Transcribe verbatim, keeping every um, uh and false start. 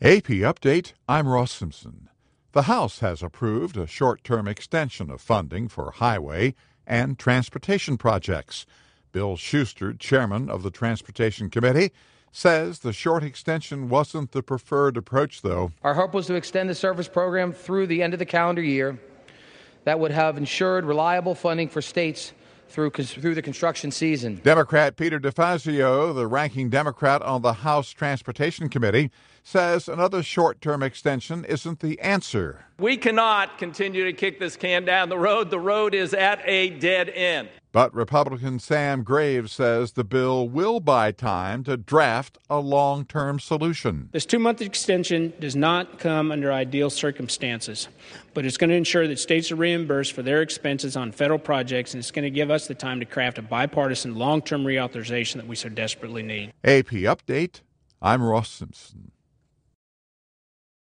A P Update, I'm Ross Simpson. The House has approved a short-term extension of funding for highway and transportation projects. Bill Schuster, chairman of the Transportation Committee, says the short extension wasn't the preferred approach, though. Our hope was to extend the service program through the end of the calendar year. That would have ensured reliable funding for states through through the construction season. Democrat Peter DeFazio, the ranking Democrat on the House Transportation Committee, says another short-term extension isn't the answer. We cannot continue to kick this can down the road. The road is at a dead end. But Republican Sam Graves says the bill will buy time to draft a long-term solution. This two-month extension does not come under ideal circumstances, but it's going to ensure that states are reimbursed for their expenses on federal projects, and it's going to give us the time to craft a bipartisan long-term reauthorization that we so desperately need. A P Update, I'm Ross Simpson.